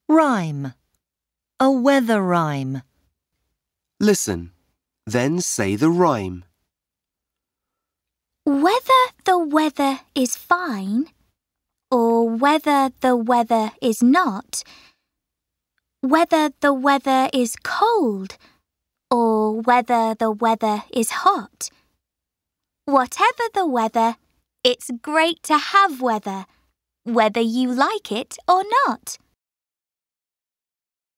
Rhyme. A weather rhyme. Listen, then say the rhyme. Whether the weather is fine, or whether the weather is not, whether the weather is cold, or whether the weather is hot. Whatever the weather, it's great to have weather, whether you like it or not.